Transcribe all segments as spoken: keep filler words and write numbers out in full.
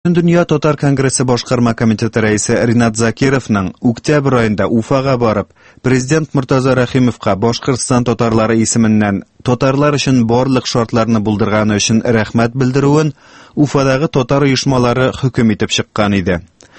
Dünya Татар Конгрессы башкарма комитеты рәисе Ринат Закировның октябрь айында Уфага барып, президент Муртаза Рахимовка Башкортстан татарлары исеменнән татарлар өчен барлык шартларны булдырганы өчен рәхмәт белдерүен Уфадагы татар оешмалары хөкем итеп чыккан иде.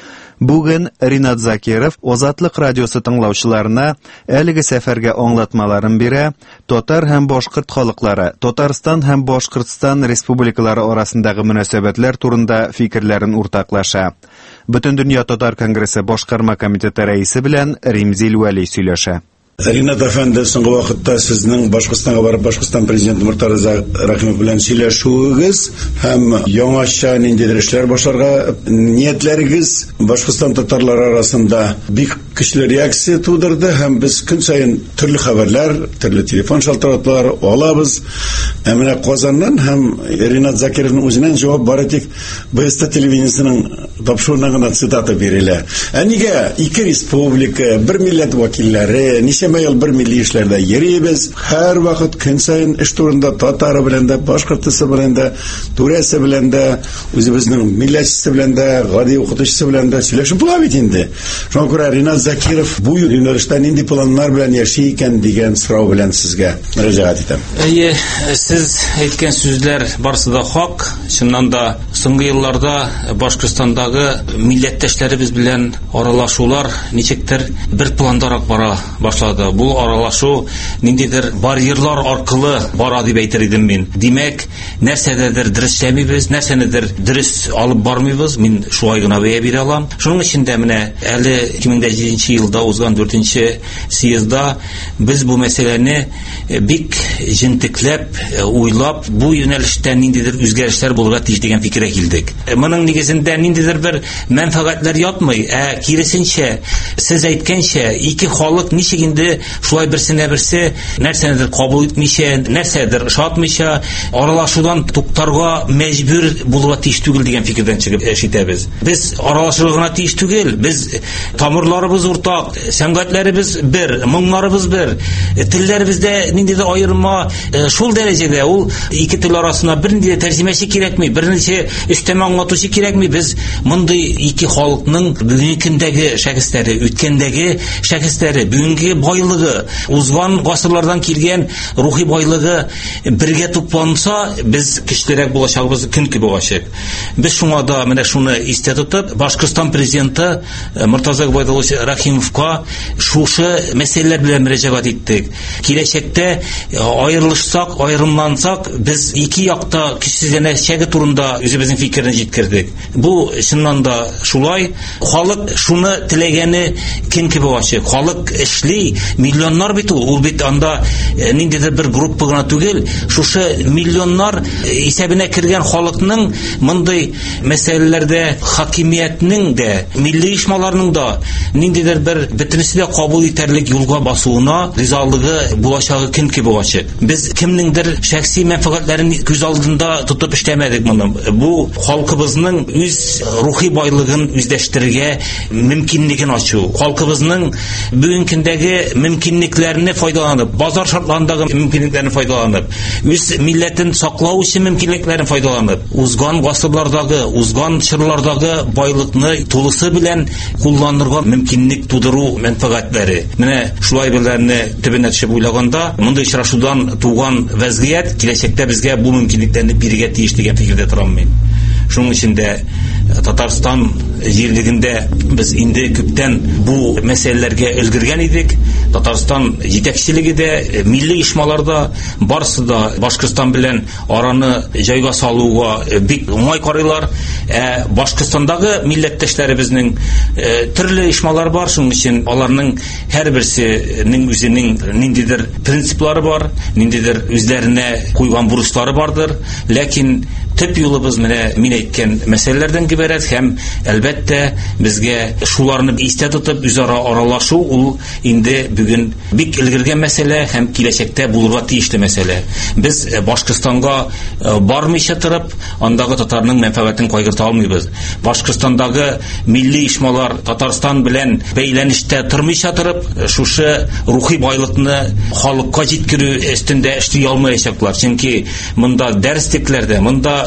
Бүген Ринат Закиров Азатлык радиосы тыңлаучыларына әлеге сәфәргә аңлатмаларын бирә, татар һәм башкорт халыклары, Татарстан һәм Башкортстан республикалары арасындагы мөнәсәбәтләр турында фикерләрен уртаклаша. Бөтендөнья Татар Конгрессы башкарма комитеты рәисе белән Римзил Вәли сөйләшә. Ринат әфәнде, соңгы вакытта сезнең Башкортстанга барып Башкортстан президенты Муртаза Рахимов белән сөйләшүегез һәм яңача ниндидер эшләр башларга ниятләрегез Башкортстан татарлары арасында бик көчле реакция тудырды һәм без көн саен төрле хәбәрләр, төрле телефон шалтыраттылар алабыз. Ә менә Казаннан һәм Ринат Закировның үзеннән җавап бары тик БСТ телевидениесенең тапшыруына гына цитата бирелә. Ә нигә ике республика, бер милләт вәкилләре, ничәмә ел бер милли эшләрдә йөрибез, һәр вакыт көн саен эш турында татары белән дә, башкортысы белән дә, түрәсе белән дә, үзебезнең милләтчесе белән дә, гади укытучысы белән дә сөйләшеп була бит инде. Шуңа күрә Ринат Закиров бу юнәлештә нинди планнар белән яши икән дигән сорау белән сезгә мөрәҗәгать итәм. Әйе, сез әйткән сүзләр барысы да хак. Чыннан да соңгы елларда Башкортстандагы милләттәшләребез белән аралашулар ничектер бер пландарак бара башлады. Бу аралашу ниндидер барьерлар аркылы бара дип әйтер идем мин. Димәк, нәрсәдәдер дөрес эшләмибез, нәрсәнедер дөрес алып бармыйбыз. Мин шулай гына бәя бирә алам. Шуның өчен дә менә әле ике мең җиденче елда узган дүртенче съездда без бу мәсьәләне бик җентекләп, уйлап, бу юнәлештә ниндидер үзгәрешләр булырга тиеш дигән фикергә килдек. Моның нигезендә ниндидер бер мәнфәгатьләр ятмый, ә киресенчә, сез әйткәнчә, ике халык ничек инде шулай берсенә берсе нәрсәдер кабул итмичә, нәрсәдер ошатмыйча аралашудан туктарга мәҗбүр булырга тиеш түгел дигән фикердән чыгып эшитәбез. Без аралашырга гына тиеш түгел, без тамырларыбыз уртак, сәнгатьләребез бер, моңнарыбыз бер, телләребездә ниндидер аерма шул дәрәҗәдә ул ике тел арасына бернинди тәрҗемәче кирәкми, берничә өстәмә аңлатучы кирәкми. Без мондый ике халыкның бүгенге көндәге шәхесләре, үткәндәге шәхесләре, бүгенге байлыгы, узган гасырлардан килгән рухи байлыгы бергә тупланса, без көчлерәк булачагыбыз көн кебек ачык. Без шуңа да менә шуны истә тотып, Башкортстан президенты Муртаза Рахимовка шушы мәсьәләләр белән мөрәҗәгать иттек. Киләчәктә аерылышсак, аерымлансак, без ике якта көчсезләнәчәге турында үзебезнең фикерне җиткердек. Бу чыннан да шулай. Халык шуны теләгәне көн кебек ачык. Халык эшли, миллионнар бит ул. Ул бит анда ниндидер бер группа гына түгел. Шушы миллионнар исәбенә кергән халыкның мондый мәсьәләләрдә хакимиятнең дә, милли оешмаларның да ниндидер бер бөтенесе дә кабул итәрлек юлга басуына ризалыгы булачагы көн кебек ачык. Без кемнеңдер шәхси мәнфәгатьләрен күз алдында тотып эшләмәдек моны. Бу халкыбызның үз рухи байлыгын үзләштерергә мөмкинлеген ачу. Халкыбызның бүгенге көндәге мөмкинлекләрне файдаланып, базар шартларындагы мөмкинлекләрне файдаланып, үз милләтен саклау өчен мөмкинлекләрен файдаланып, узган гасырлардагы, узган чорлардагы байлыкны тулысы белән кулланырга мөмкинлек тудыру мәнфәгатьләре. Менә шулай беләрне төбенә төшеп уйлаганда, мондый очрашудан туган вазгыять киләчәктә безгә бу мөмкинлекләрне бирергә тиеш дигән фикердә торам мин. Шуның өчен дә Татарстан җирлегендә без инде күптән бу мәсьәләләргә өлгергән идек. Татарстан җитәкчелеге дә, милли оешмаларда барысы да Башкортстан белән араны җайга салуга бик уңай карыйлар. Ә Башкортстандагы милләттәшләребезнең төрле оешмалар бар. Шуның өчен аларның һәрберсенең үзенең ниндидер принциплары бар, ниндидер үзләренә куйган бурычлары бардыр. Ләкин төп юлыбыз менә мин әйткән мәсьәләләрдән гыйбарәт һәм әлбәттә безгә шуларны истә тотып үзара аралашу ул инде бүген бик өлгергән мәсьәлә һәм киләчәктә булырга тиешле мәсьәлә. Без Башкортстанга бармыйча торып, андагы татарның мәнфәгатен кайгырта алмыйбыз. Башкортстандагы милли оешмалар Татарстан белән бәйләнештә тормыйча торып, шушы рухи байлыкны халыкка җиткерү өстендә эшли алмаячаклар. Чөнки монда дәреслекләрдә, монда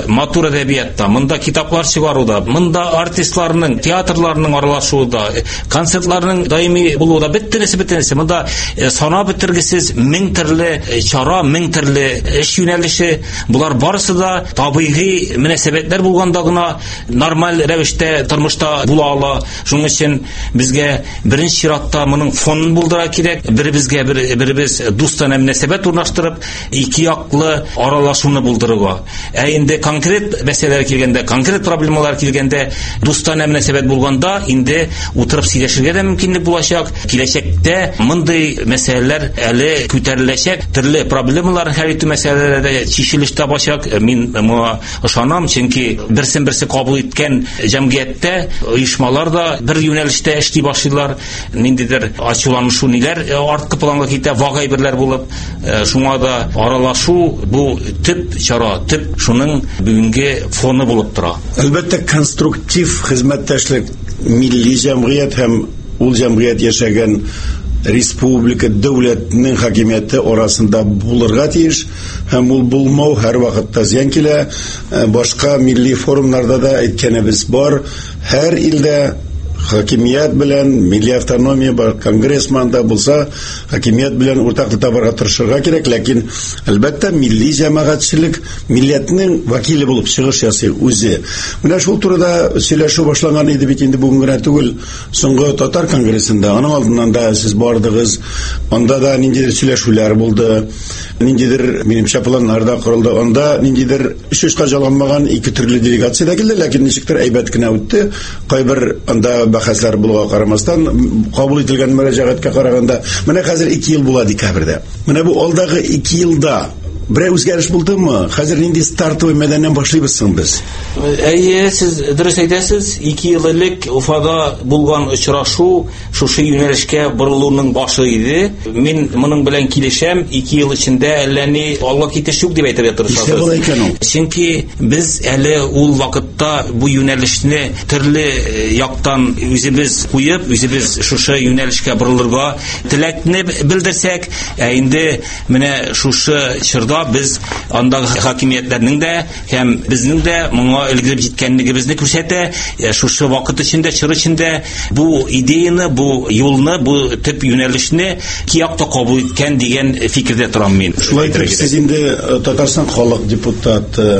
матур әдәбиятта, монда китаплар чыгаруда, монда артистларның, театрларның аралашуында, концертларның даими булуында бөтенесе бөтенесе монда санап бетергесез мең төрле чара, мең төрле эш юнәлеше, булар барысы да табигый мөнәсәбәтләр булганда гына нормаль рәвештә тормышта була ала. Шуның өчен безгә беренче чиратта моның фонын булдыра кирәк. Беребезгә беребез дустана мөнәсәбәт урнаштырып, ике яклы аралашуны булдырырга. Ә инде конкрет мәсьәләләр килгәндә, конкрет проблемалар килгәндә, дустана мөнәсәбәт булганда инде утырып сөйләшергә дә мөмкинлек булачак. Киләчәктә мондый мәсьәләләр әле күтәреләчәк, төрле проблемалар хәл итү мәсьәләләрендә чишелеш табачак. Мин моңа ышанам, чөнки берсен-берсе кабул иткән җәмгыятьтә оешмалар да бер юнәлештә эшли башлыйлар. Ниндидер ачуланышу ниләр арткы планга китә, вагай берләр булып, шуңа да аралашу бу төп чара, төп шуның бүгенге фоны булып тора. Әлбәттә, конструктив хезмәттәшлек милли җәмгыять һәм ул җәмгыять яшәгән республика дәүләтнең хакимияте арасында булырга тиеш, һәм ул булмау һәр вакытта зыян килә. Башка милли форумнарда да әйткәнебез бар. Һәр илдә хакимият белән, милли автономия бар, конгрессманда булса, хакимият белән уртаклык табарга тырышырга кирәк, ләкин әлбәттә милли җәмәгатьчелек милләтнең вәкиле булып чыгыш ясый үзе. Менә шул турыда сөйләшү башлаган иде бит инде бүген генә түгел, соңгы татар конгрессында, аның алдыннан да сез бардыгыз, анда да ниндидер сөйләшүләр булды, ниндидер минемчә планнар да корылды, анда ниндидер эш-эшкә җайланмаган ике төрле делегация да килде, ләкин ничектер әйбәт кенә үтте. Кайбер анда бәхәсләр булуга карамастан, кабул ителгән мөрәҗәгатькә караганда, менә хәзер ике ел була декабрьдә. Менә бу алдагы ике елда берәр үзгәреш булдымы? Хәзер нинди стартовый мәдәннән башлыйбыз соң без? Әйе, сез дөрес әйтәсез. ике ел элек Уфада булган очрашу шушы юнәлешкә борылуның башы иде. Мин моның белән килешәм. ике ел эчендә әллә ни Алла китеш юк дип әйтергә тырышабыз. Чөнки без әле ул вакытта бу юнәлешне төрле яктан үзебез куеп, үзебез шушы юнәлешкә борылырга теләкне белдерсәк, ә инде менә шушы чорда biz андагы хакимиятләрнең дә һәм безнең дә моңа өлгереп җиткәнлегебезне күрсәтә. Шушы вакыт эчендә, чор эчендә бу идеяны, бу юлны, бу төп юнәлешне ки якта кабул иткән дигән фикердә торам мин. Шулай итеп, сез инде Татарстан халык депутаты,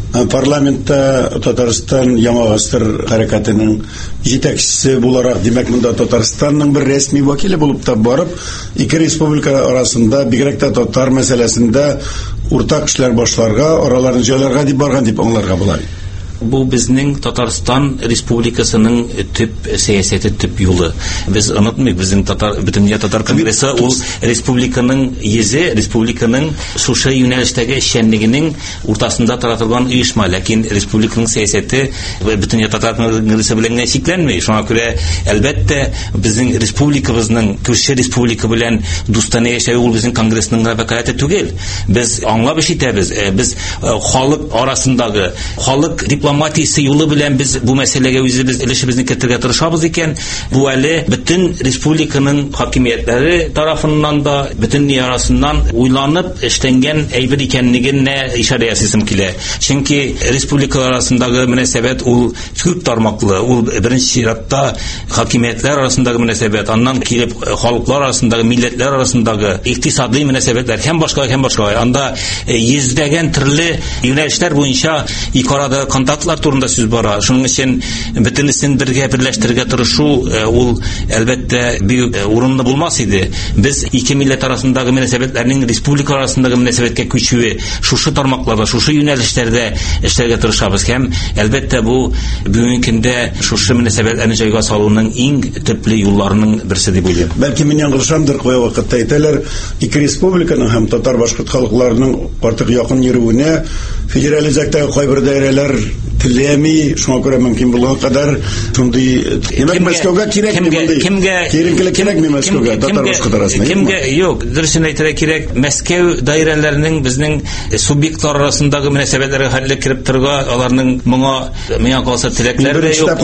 парламентта Татарстан Яңа гасыр хәрәкәтенең җитәкчесе буларак, димәк, монда Татарстанның бер рәсми вәкиле булып та барып, ике республика арасында, бигрәк тә татар мәсьәләсендә уртак эшләр башларга, араларын җайларга дип барган дип аңларга була. Бу безнең Татарстан Республикасының төп сәясәте, төп юлы. Без онытмыйк, безнең татар бөтенләй татар конгрессы ул республиканың йөзе, республиканың шушы юнәлештәге эшчәнлегенең уртасында таратылган оешма, ләкин республиканың сәясәте бөтенләй татар конгрессы белән генә чикләнмәй. Шуңа күрә әлбәттә безнең республикабызның күрше республика белән дустана яшәү ул безнең конгрессның вәкаләте түгел. Без аңлап эш итәбез. Без халык арасындагы, халык дипломатиясе юлы белән без бу мәсьәләгә үзебез өлешебезне кертергә тырышабыз икән. Бу әле бөтен республиканың хакимиятләре тарафыннан да, бөтен арасыннан уйланып эшләнгән әйбер икәнлегенә ишарә ясыйсым килә. Чөнки республикалар арасындагы мөнәсәбәт ул күп тармаклы. Ул беренче чиратта хакимиятләр арасындагы мөнәсәбәт, аннан килеп халыклар арасындагы, милләтләр арасындагы икътисади мөнәсәбәтләр һәм башка һәм башка. Анда йөздәгән төрле юнәлешләр буенча ике арада контактлар турында сүз бара. Шуның өчен бөтенесен бергә берләштерергә тырышу ул әлбәттә бик урынлы булмас иде. Без ике милләт арасындагы мөнәсәбәтләрнең республика арасындагы мөнәсәбәткә күчүе шушы тармакларда, шушы юнәлешләрдә эшләргә тырышабыз. Һәм әлбәттә бу бүгенге көндә шушы мөнәсәбәтләрне җайга салуның иң төпле юлларының берсе дип уйлыйм. Бәлки мин яңгырышамдыр, кая вакытта әйтәләр, ике республиканың һәм татар башкорт халыкларының артык якын йөрүенә федерализациягә кайбер даирәләр теләми, шуңа күрә мөмкин булган кадәр шундый демәк Мәскәүгә кирәкми мондай. Кирәклек кирәкми Мәскәүгә татар башкорт арасында. Кемгә юк, дөресен әйтергә кирәк, Мәскәү даирәләренең безнең субъектлар арасындагы мөнәсәбәтләргә хәлле кирип торга, аларның моңа миңа калса теләкләре дә юк.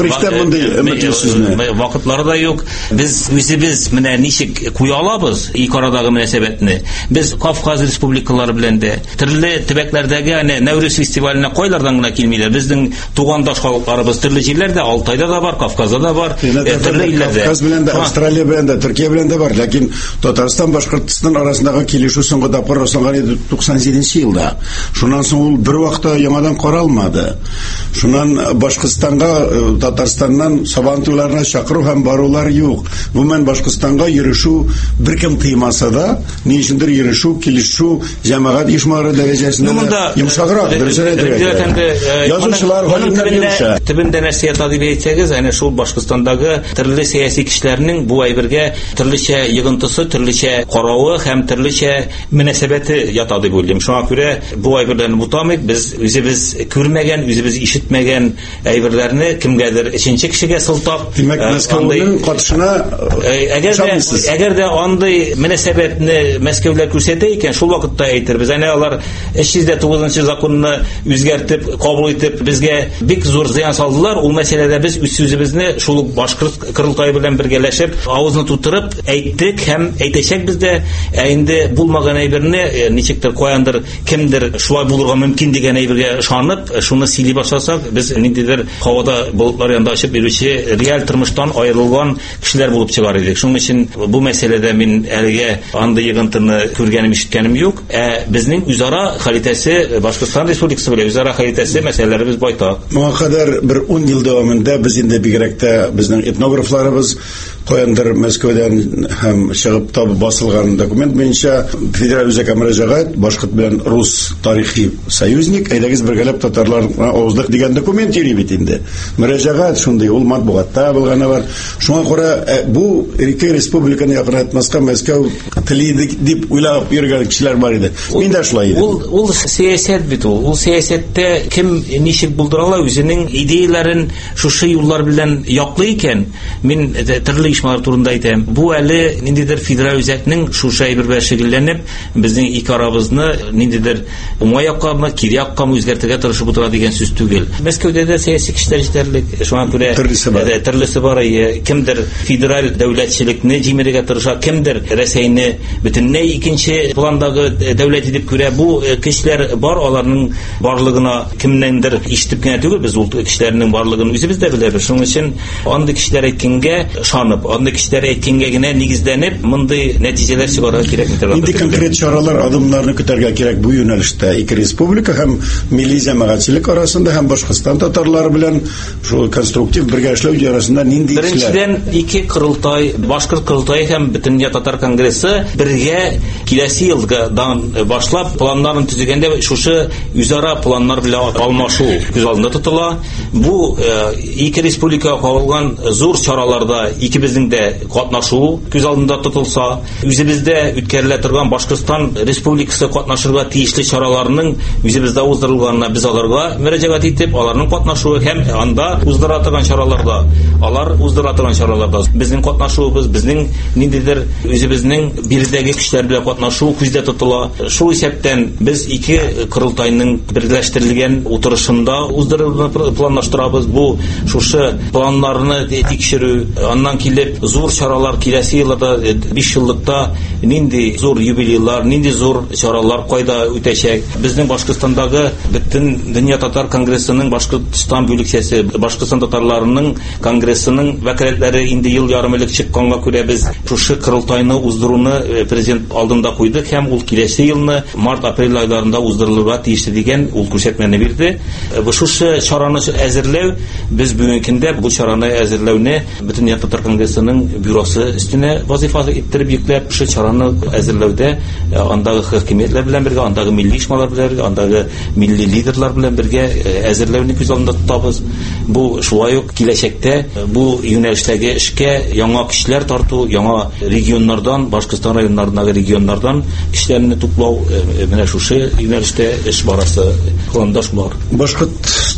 Вакытлары да юк. Без үзебез менә ничек куя алабыз ике арадагы мөнәсәбәтне. Без Кавказ республикалары белән дә төрле төбәкләрдәге Нәүрүз фестиваленә кайлардан гына килмиләр. Безнең тугандаш халыкларыбыз төрле җирләрдә, Алтайда да бар, Кавказда да бар, төрле илләрдә. Кавказ белән дә, Австралия белән дә, Төркия белән дә бар. Ләкин Татарстан, Башкортстан арасындагы килешү соңгы тапкыр расланган иде туксан җиденче елда. Шуннан соң ул бер вакытта яңадан каралмады. Шуннан Башкортстанга, Татарстаннан сабантуйларына чакыру һәм барулар юк. Гомумән Башкортстанга йөрүшү беркем тыймаса да, ни өчендер йөрүшү, килешү җәмәгать оешмалары дәрәҗәсендә йомшаграк, дөресен әйтергә. Язучылар, галимнәр йомша. Төбендә нәрсә ята дип әйтсәгез, әнә шул Башкортстандагы төрле сәяси кешеләрнең бу әйбергә төрлечә йогынтысы, төрлечә каравы һәм төрлечә мөнәсәбәте ята дип уйлыйм. Шуңа күрә бу әйберләрне бутамыйк. Без үзебез күрмәгән, үзебез ишетмәгән әйберләрне кемгәдер икенче кешегә сылтап, димәк, Мәскәүнең катышына әгәр дә әгәр дә андый мөнәсәбәтне Мәскәүләр күрсәтә икән, шул вакытта әйтербез. Әнә алар өч йөз дә тугызынчы законны үзгәртеп, кабул итеп, безгә бик зур зыян салдылар. Ул мәсьәләдә без үз сүзебезне шул башкорт кырылтайы белән бергәләшеп, авызны тутырып әйттек һәм әйтәчәкбез дә. Ә инде булмаган әйберне ничектер каяндыр кемдер шулай булырга мөмкин дигән әйбергә ышанып, шуны сөйли башласак, без ниндидер һавада болытлар янында очып йөрүче реаль тормыштан аерылган кешеләр булып чыгар идек. Шуның өчен бу мәсьәләдә мин әлегә андый йогынтыны күргәнем, ишеткәнем юк. Ә безнең үзара хәлитәсе, Башкортстан Республикасы белән үзара хәлитәсе мәсьәләләребез байтак. Моңа кадәр бер ун ел дәвамында без инде бигрәк тә безнең этнографларыбыз каяндыр Мәскәүдән һәм чыгып табып басылган документ буенча федераль үзәккә мөрәҗәгать, башкорт белән рус тарихи союзник, әйдәгез бергәләп татарларга авыздык дигән документ йөри бит инде. Мөрәҗәгать шундый, ул матбугатта булганы бар. Шуңа күрә бу ике республиканы якынайтмаска Мәскәү тели дип уйлап йөргән кешеләр бар иде. Мин дә шулай идем. Ул ул сәясәт бит ул. Ул сәясәттә кем ничек булдырала үзенең идеяларын шушы юллар белән яклый икән. Мин төрле оешмалар турында әйтәм. Бу әле ниндидер федераль үзәкнең шушы әйбер белән шөгыльләнеп, безнең ике арабызны ниндидер уңай яккамы, кире яккамы үзгәртергә тырышып утыра дигән сүз түгел. Мәскәүдә дә сәяси кешеләр җитәрлек. Шуңа күрә төрлесе бар. Кемдер федераль дәүләтчелекне җимерергә тырыша, кемдер Рәсәйне бөтенләй икенче пландагы дәүләт дип күрә. Бу кешеләр бар, аларның барлыгына кемнеңдер ишетеп кенә түгел, без ул кешеләрнең барлыгын үзебез дә беләбез. Шуның өчен андый кешеләр әйткәнгә ышанып, андый кешеләр әйткәнгә генә нигезләнеп, мондый нәтиҗәләр чыгарырга кирәк. Инде конкрет чаралар, адымнарны көтәргә кирәк бу юнәлештә. Ике республика һәм милли җәмәгатьчелек арасында һәм Башкортстан татарлары белән шул конструктив бергә эшләү арасында нинди эшләр? Беренчедән, ике кырылтай, башкорт кырылтайы һәм Бөтендөнья татар конгрессы бергә киләсе елдан башлап планнарын төзегәндә шушы үзара планнар белән алмашу күз алдында тотыла. Бу ике республикага кагылган зур чараларда икебезнең дә катнашуы күз алдында тотылса, үзебездә үткәрелә торган Башкортстан Республикасы катнашырга тиешле чараларның үзебездә уздырылганына без аларга мөрәҗәгать итеп, аларның катнашуы һәм анда уздыра торган чараларда, алар уздыра торган чараларда безнең катнашуыбыз, безнең ниндидер үзебезнең биредәге кешеләр белән катнашуы күздә тотыла. Шул исәптән без ике кырылтайның берләштерелгән утырышында уздырырга планлаштырабыз. Бу шушы планнарны тикшерү, аннан килеп зур чаралар киләсе елда биш еллыкта нинди зур юбилейлар, нинди зур чаралар кайда үтәчәк. Безнең Башкортстандагы Бөтендөнья татар конгрессының Башкортстан бүлекчәсе, Башкортстан татарларының конгрессының вәкаләтләре инде ел ярым элек чыкканга күрә без шушы кырылтайны уздыруны президент алдында куйдык һәм ул киләсе елны март-апрель айларында уздырылырга тиешле дигән ул күрсәтмәне бирде. Шушы чараны әзерләү, без бүгенге көндә бу чараны әзерләүне Бөтендөнья татар конгрессының бюросы өстенә вазифа иттереп йөкләп, шушы чараны әзерләүдә андагы хакимиятләр белән бергә, андагы милли оешмалар белән бергә, андагы милли лидерлар белән бергә әзерләүне күз алдында тотабыз. Бу шулай ук киләчәктә бу юнәлештәге эшкә яңа кешеләр тарту, яңа регионнардан, Башкортстан районнарындагы регионнардан кешеләрне туплау, менә шушы юнәлештә эш барасы планда шулар. Башкортстан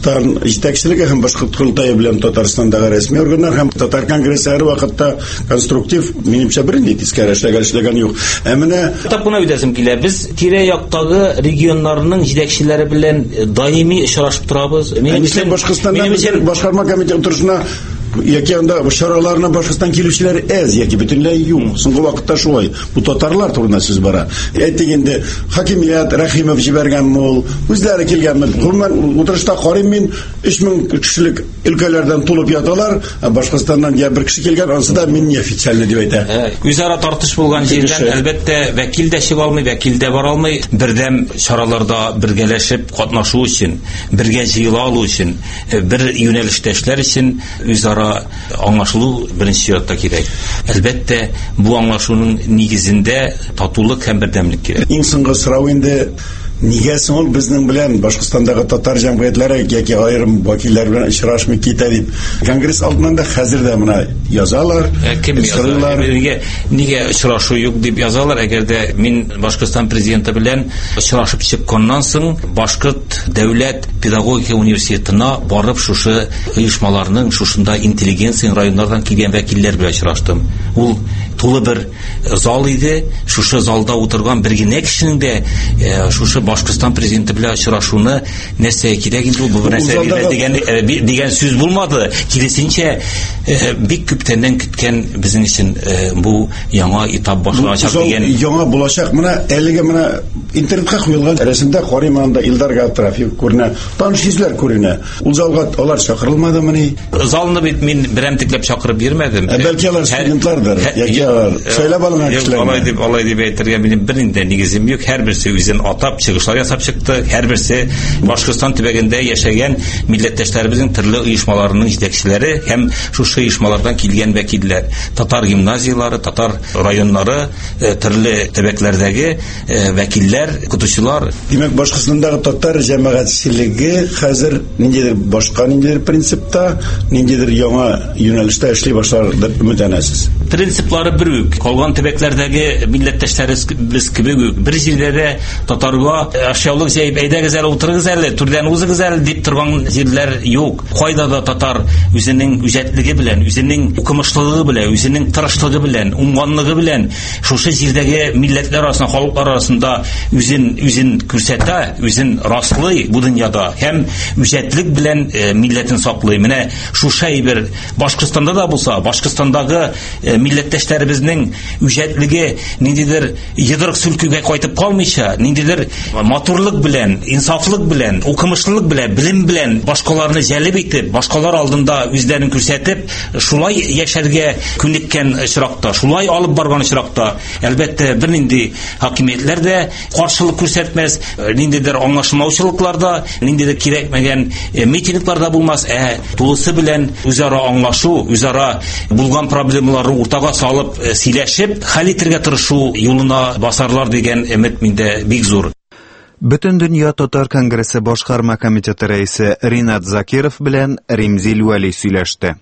Башкортстан җитәкчелеге һәм Башкорт Курултае белән Татарстандагы рәсми органнар һәм Татар конгрессы һәр вакытта конструктив, минемчә, бернинди тискәре эшләгән эшләгән юк. Ә менә тапкына үтәсем килә. Без тирә-яктагы регионнарның җитәкчеләре белән даими очрашып торабыз. Минемчә, Башкортстанның башкарма комитеты турысына яки анда чараларына Башкортстан килүчеләр әз, яки бөтенләй юк. Соңгы вакытта шулай. Бу татарлар турында сүз бара. Әйтегендә, хакимият Рәхимов җибәргән мул, үзләре килгәнме? Гомумән утырышта карыйм мин, өч мең кешелек өлкәләрдән тулып яталар, Башкортстаннан я бер кеше килгән, анысы да мин неофициально дип әйтә. Үзара тартыш булган җирдән әлбәттә вәкил дә чыга алмый, вәкил дә бара алмый. Бердәм чараларда бергәләшеп катнашу өчен, бергә җыела алу өчен, бер юнәлештә эшләр өчен үзара аңлашылу беренче ятта кирәк. Әлбәттә, бу аңлашуның нигезендә татулык һәм бердәмлек кирәк. Иң соңгы сорау инде, нигә соң ул безнең белән Башкортстандагы татар җәмгыятьләре яки аерым вәкилләр белән очрашмый китә дип. Конгресс алдында хәзер дә моны язалар, сорыйлар. Нигә нигә очрашу юк дип язалар? Әгәр дә мин Башкортстан президенты белән очрашып чыкканнан соң Башкорт дәүләт педагогика университетына барып шушы оешмаларның, шушында интеллигенция районнардан килгән вәкилләр белән очраштым. Ул тулы бер зал иде. Шушы залда утырган бер генә кешенең дә шушы Башкортстан президенты белән очрашуны нәрсә кирәк инде, бу нәрсә дигән дигән сүз булмады. Киресенчә, бик күптәннән көткән безнең өчен бу яңа этап башланачак дигән. Яңа булачак. Менә әлегә менә интернетка куелган рәсемдә карыйм, анда Илдар Гатрафов күренә, таныш йөзләр күренә. Ул залга алар чакырылмадымы? Залны бит мин берәм тикләп чакырып бирмәдем. Бәлки алар студентлардыр, яки сөйләп алган кешеләр. Алай дип, алай дип әйтергә минем бернинди нигезем юк. Һәрберсе үзен атап чыгышлар ясап чыкты. Һәрберсе Башкортстан төбәгендә яшәгән милләттәшләребезнең төрле оешмаларының җитәкчеләре һәм шушы оешмалардан килгән вәкилләр. Татар гимназиялары, татар районнары, төрле төбәкләрдәге вәкилләр, көтүчеләр. Димәк, Башкортстандагы татар җәмәгатьчелеге хәзер ниндидер башка ниндидер принципта, ниндидер яңа юнәлештә эшли башлар дип үмитләнәсез. Принциплары бер үк. Калган төбәкләрдәге милләттәшләребез кебек үк. Бер җирдә татарга ашъяулык җәйп әйдәгез әле, утырыгыз әле, түрдән узыгыз әле дип торган җирләр юк. Кайда да татар үзенең үҗәтлеге белән, үзенең укымышлыгы белән, үзенең тырышлыгы белән, уңганлыгы белән шушы җирдәге милләтләр арасында, халыклар арасында үзен үзен күрсәтә, үзен раслый бу дөньяда һәм үҗәтлек белән милләтен саклый. Менә шушы әйбер Башкортстанда да булса, Башкортстандагы милләттәшләребезнең үҗәтлеге ниндидер йодрык сүлкүгә кайтып калмыйча, ниндидер матурлык белән, инсафлык белән, укымышлылык белән, билем белән башкаларны җәлеп итеп, башкалар алдында үзләрен күрсәтеп, шулай яшәргә күнеккән очракта, шулай алып барган очракта, әлбәттә бернинди хакимиятләр дә каршылык күрсәтмәс, ниндидер аңлашылмаучылыкларда, ниндидер кирәкмәгән митингларда булмас, ә тулысы белән үзара аңлашу, үзара булган проблемаларны уртага салып, сөйләшеп, хәл итәргә тырышу юлына басарлар дигән өмет миндә бик зур. Бөтен дөнья татар конгрессы башкарма комитеты рәисе Ринат Закиров белән Римзил Вәли сөйләште.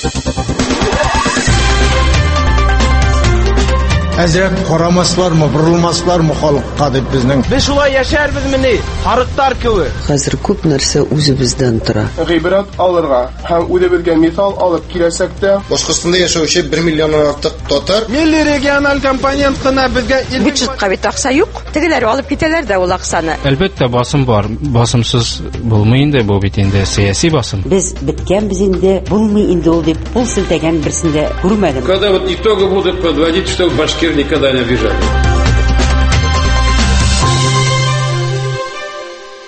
Әзрәк карамаслармы, борылмаслармы халыкка дип безнең. Без шулай яшәрбез мени, харыктар кебек. Хәзер күп нәрсә үзебездән тора. Гыйбрат алырга һәм үзебезгә мисал алып киләсәк тә, Башкортстанда яшәүче бер миллионнан артык татар милли региональ компонент кына безгә бюджетка бит акча юк. Тегеләр алып китәләр дә ул акчаны. Әлбәттә басым бар. Басымсыз булмый инде бу бит инде сәяси басым. Без биткәнбез инде, булмый инде ул дип пул селтәгән берсендә күрмәдем. Когда вот итоги будут подводить, что башкир никогда не обижали.